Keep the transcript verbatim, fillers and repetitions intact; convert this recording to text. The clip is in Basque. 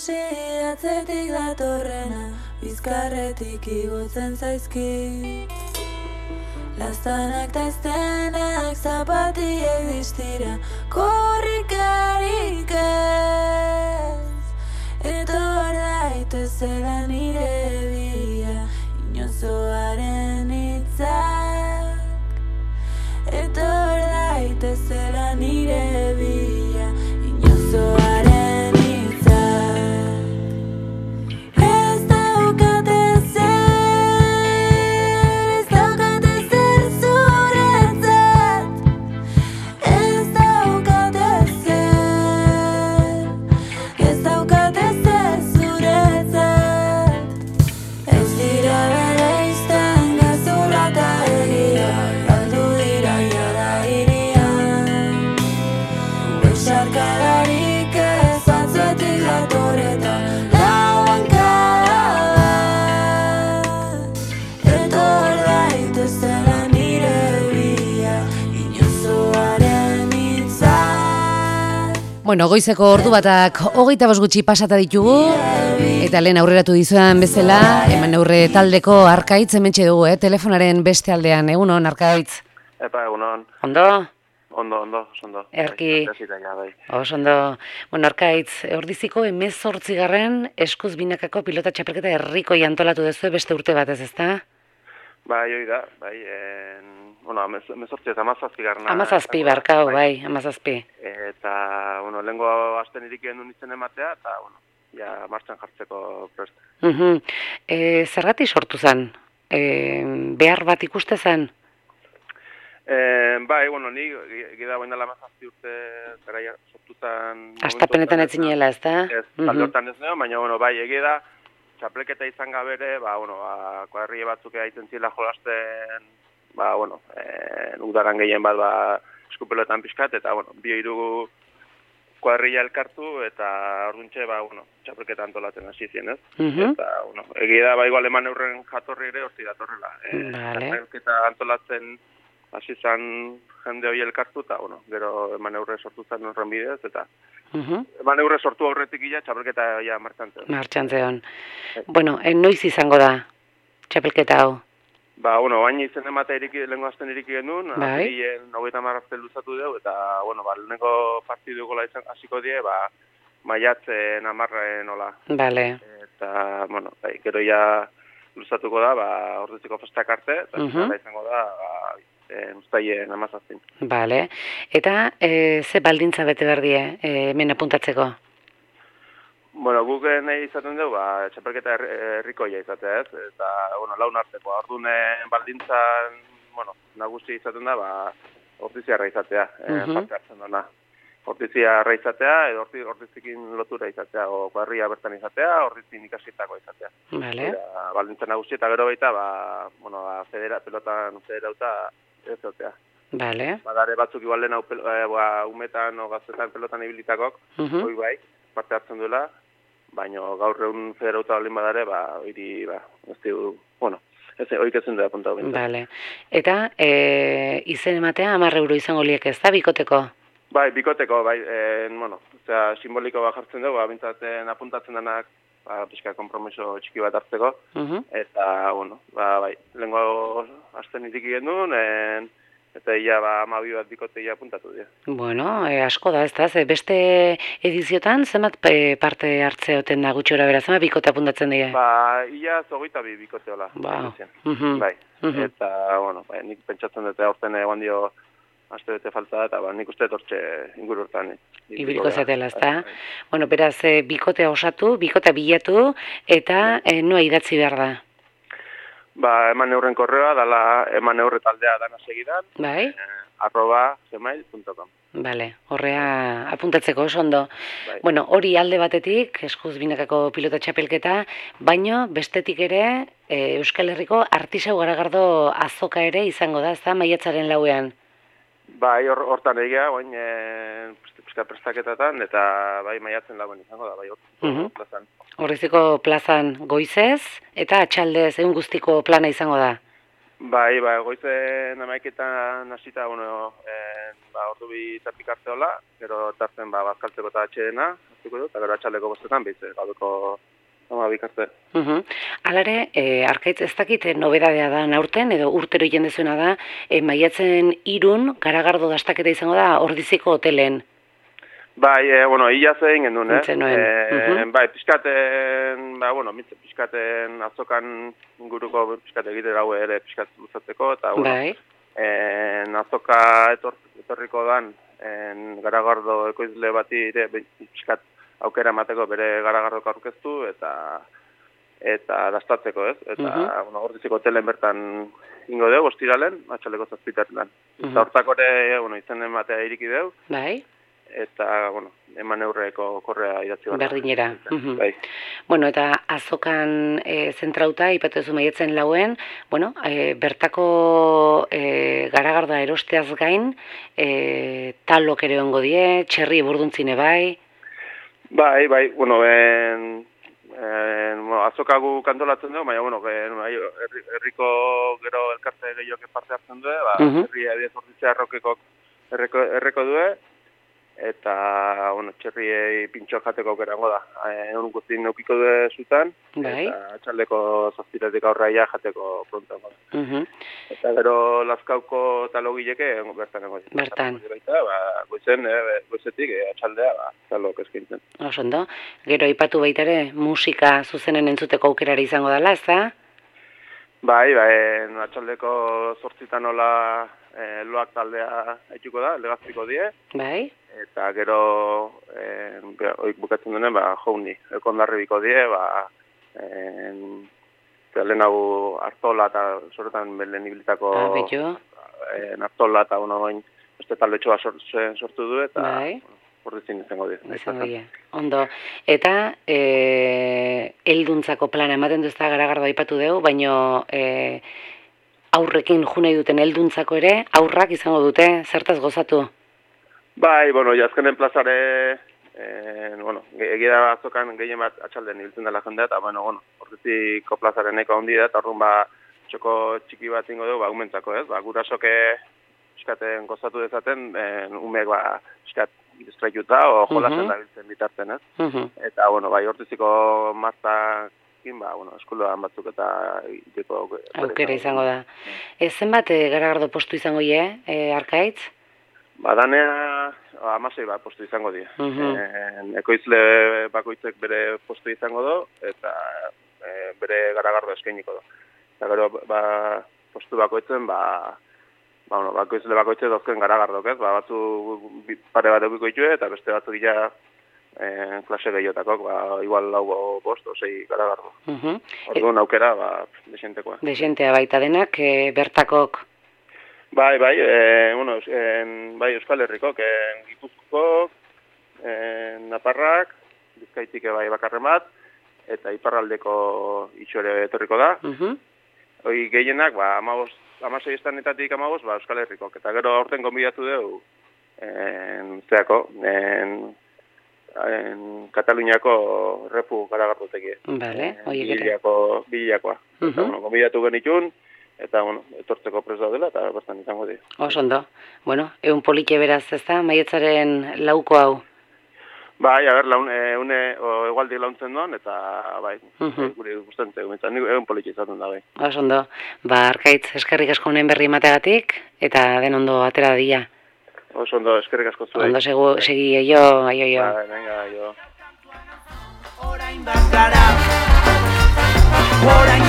ikusi atzetik datorrena, bizkarretik igotzen zaizki. Laztanak ta eztenak, zapatiek distira, korrikarik ez. Etor daitezela nire bila, inozoaren hitzak. Etor daitezela nire bila, inozoaren hitzak. Ez daukate zer, ez daukate zer zuretzat. Ez daukate zer, ez daukate zer zuretzat. Ez dira bereizten gezurra eta egia, galdu dira jada hirian. Besarkadarik ez atzetik dator eta lauan kada. Etor daitezela nire bila, inozoaren hitzak. Bueno, goizeko ordu batak hogeita bost gutxi pasata ditugu, eta lehen aurreratu dizudan bezala, eman aurre taldeko Arkaitz hementxe dugu, eh? Telefonaren beste aldean, egunon, Arkaitz. Epa, egunon. Ondo? Ondo, ondo, oso ondo. Erki. Bai, ja, bai. Oso ondo. Bueno, Arkaitz, ordiziko hemezortzigarren eskuz binakako pilota txapelketa herrikoi antolatu duzu beste urte batez, ezta? Bai, hoi da, bai, en, bueno, amezortzi eta amazazpigarna. Amazazpi barkau, bai, amazazpi. Eta, bueno, lehengo asten irik genuen izen ematea, eta, bueno, ja, martxan jartzeko prest. Mhm. E, zergatik sortu zen? E, behar bat ikuste zen? E, bai, bueno, ni gida baina lamazazpi urte gara sortu zen... Astapenetan ez zinela, ez da? Ez, talde hortan ez neo, baina, bueno, bai, egia da, txapleketa izan gabere, ba, bueno, ba, kuadrille batzuk egiten zila jolasten, ba, bueno, e, udaran gehien bat, ba, eskupeloetan pixkat, eta, bueno, bi hiru kuadrilla elkartu, eta orduntxe, ba, bueno, txapleketa antolatzen hasi zien, ez? Mhm. Eta, bueno, egia da, ba, igual eman eurren jatorri ere, horti datorrela. E, Vale. Txapleketa antolatzen hasi zan jende hori elkartu, eta, bueno, gero eman eurre sortu zen horren bidez, eta Mhm. eman eurre sortu aurretik ila, txapleketa ja martxan zen. Martxan zeon. Bueno, en noiz izango da txapelketa hau? Ba, bueno, baina izen emate iriki, lehenko azten iriki genuen, Bai. apirilen hogeita hamar arte luzatu dugu, eta, bueno, ba, lehenko partidu gola izan hasiko die, ba, maiatzen amarren hola. Bale. Eta, bueno, bai, gero ja luzatuko da, ba, ordutziko festak arte, eta Mhm. finala izango da, ba, e, ustaien amazazpin. Bale. Eta e, ze baldintza bete behar die e, hemen apuntatzeko? Bueno, guk nahi izaten dugu, ba, txapelketa herri- herrikoia izatea, ez? Eta, bueno, laun arteko, ordunen baldintzan, bueno, nagusi izaten da, ba, ortiziarra izatea, Mhm. eh, parte hartzen duna. Ortiziarra izatea, edo orti, ortizikin lotura izatea, o kuadrilla bertan izatea, ortizin ikasitako izatea. Bale. Eta, baldintza nagusi, eta gero baita, ba, bueno, ba, federa, pelotan federauta ez zotea. Bale. Badare batzuk igual lehen hau, pel- eh, ba, umetan o gaztetan pelotan ibilitakok, Mhm. hoi bai, parte hartzen duela, baina gaur egun federauta olin badare, ba, hori, ba, ez du, bueno, ez hoik ezin da apuntatu bintzat. Bale. Eta e, izen ematea hamar euro izango liek, ez da, bikoteko? Bai, bikoteko, bai, en, bueno, osea, simboliko bat jartzen dugu, ba, bintzaten apuntatzen denak, ba, pixka kompromiso txiki bat hartzeko, Mhm. eta, bueno, ba, bai, lehenko azten iriki genuen, en, eta ia, ba, amabi bat bikote ia apuntatu dira. Bueno, e, asko da, ez da, ze beste ediziotan zenbat e, parte hartze oten da gutxi gora bera, zenbat bikote apuntatzen dira? Ba, ia zogeita bi bikote hola. Ba. izan. Mhm. Bai, Mhm. eta, bueno, bai, nik pentsatzen dute aurten egon dio aste bete falta da, eta ba, nik uste tortxe inguru hortan. Ibiliko zatela, ez da? Bueno, beraz, e, bikotea osatu, bikotea bilatu, eta e, noa idatzi behar da. Ba, eman neurren korreoa, dala eman neurre taldea dana segidan, Bai? eh, arroba gmail punto com. Bale, horrea apuntatzeko oso ondo. Bai. Bueno, hori alde batetik, eskuz binakako pilota txapelketa, baino bestetik ere e, Euskal Herriko artisau garagardo azoka ere izango da, ez da, maiatzaren lauean. Bai, hor- hortan egia, oin, e, pizka prestaketatan, eta bai, maiatzen lauen izango da, bai, hor, Mhm. plazan. Horreziko plazan goizez, eta atxaldez egun guztiko plana izango da. Bai, ba, goizen amaiketan hasita, bueno, en, ba, ordu bi tapik arteola, gero tartzen, ba, bazkaltzeko eta atxeena, hartuko dut, eta gero atxaldeko bostetan, bitze, gaudeko ama bikarte. Uhum. Alare, e, Arkaitz ez dakit nobedadea da aurten, edo urtero jendezuena da, e, maiatzen irun, garagardo dastaketa izango da, Ordiziko hotelen. Bai, e, bueno, ia zein gendun, eh? Nintzen nuen. E, Uhum. Bai, pixkaten, ba, bueno, mitze pixkaten azokan inguruko pixkate egite daue ere pixkat luzatzeko, eta, bueno, Bai. en, azoka etor, etorriko dan, en, garagardo ekoizle bati ere pixkat aukera emateko bere garagardok aurkeztu, eta eta dastatzeko, ez? Eta, Uhum. bueno, Ordiziko hotelen bertan ingo dugu, ostiralen, atxaleko zazpitaretan. Uhum. Eta hortako ere, bueno, izen ematea iriki dugu, Bai. eta, bueno, eman neurreko korrea idatzi gara. Berdinera. Uhum. Bai. Bueno, eta azokan e, zentrauta, ipatu duzu maiatzen lauen, bueno, e, bertako e, garagardoa erosteaz gain, e, talok ere ongo die, txerri burduntzine bai. Bai, bai, bueno, en, en, bueno, azokagu kantolatzen dugu, baina, bueno, en, bai, herri, herriko gero elkarte gehiok parte hartzen du, ba, Mhm. herri adiez orditzea errokekok erreko, erreko du, eta, bueno, txerriei pintxo jateko aukerango da. Egun guztin neukiko du zutan, Bai. eta atxaldeko zazpitatik aurraia jateko prontango da. Uhum. Eta gero Lazkauko talogileke bertan egon. Bertan. Baita, ba, goizen, eh, goizetik eh, atxaldea, ba, talok eskintzen. Oso ondo. Gero aipatu baita ere musika zuzenen entzuteko aukerara izango dela, ez da? Bai, ba, en, atxaldeko zortzitan nola eh, loak taldea haituko da, legazpiko die, Bai. eta gero eh, oik bukatzen denen, ba, jouni, ekondarribiko die, ba, en, lehen hau Artola eta sorotan lehen ibilitako Ah, beto. en, Artola eta uno bain beste taldetxoa sort, sortu du, eta Bai. ordizin izango die. Izango die. Ondo. Eta e, elduntzako plana ematen du ez da garagardo aipatu dugu, baino e, aurrekin jo nahi duten elduntzako ere, aurrak izango dute, zertaz gozatu? Bai, bueno, jazkenen plazare, eh, bueno, egia azokan gehien bat atxalden ibiltzen dela jendea, eta, bueno, bueno, ordiziko plazaren eko handi da, eta orduan ba, txoko txiki bat ingo dugu, ba, umentzako, ez? Ba, gurasoke eskaten gozatu dezaten, en, umeek, ba, eskat, distraituta, o jolasen Mhm. da biltzen bitarten, ez? Uhum. Eta, bueno, bai, ordiziko martakin, ba, bueno, eskuloan batzuk eta iteko Aukera izango da. E, zenbat e, garagardo postu izango ie, e, Arkaitz? Badanea amasei bat postu izango dira. Mhm. En, ekoizle bakoitzek bere postu izango du, eta e, bere garagardo eskainiko du. Eta gero, ba, postu bakoitzen, ba, ba, bueno, bakoizle bakoitzek dozken garagardok, ez? Ba, batzu bi- pare bat eukiko ditue, eta beste batzuk ja e, klase gehiotakok, ba, igual lau bost, osei garagardo. Uhum. Orduan aukera, ba, desentekoa. Desentea baita denak, e, bertakok. Bai, bai, e, bueno, en, bai Euskal Herrikok, en, Gipuzkoak, en, Naparrak, Bizkaitik bai bakarren bat, eta iparraldeko itxore etorriko da. Uhum. Hoi gehienak, ba, amabost, amasei estanetatik amabost, ba, Euskal Herrikok. Eta gero aurten gonbidatu dugu, en, zeako, en, en Kataluniako repu garagardotekie. Bale, horiek ere. Biliako, biliakoa. Eta, Mhm. bueno, gonbidatu genitun, eta, bueno, etortzeko prest daudela, eta bastan izango dira. Oso ondo. Bueno, egun politxe beraz, ez da, maietzaren lauko hau. Bai, a ber, laun, e, une, o, egualdi launtzen doan, eta, bai, Mhm. e, guri gusten zego, eta egun politxe izaten da, bai. Oso ondo. Ba, Arkaitz, eskerrik asko honen berri emateagatik, eta den ondo atera dia. Oso ondo, eskerrik asko zuei. Ondo segu, segi eio, aio, aio. Bai, venga, jo. Orain bakara, orain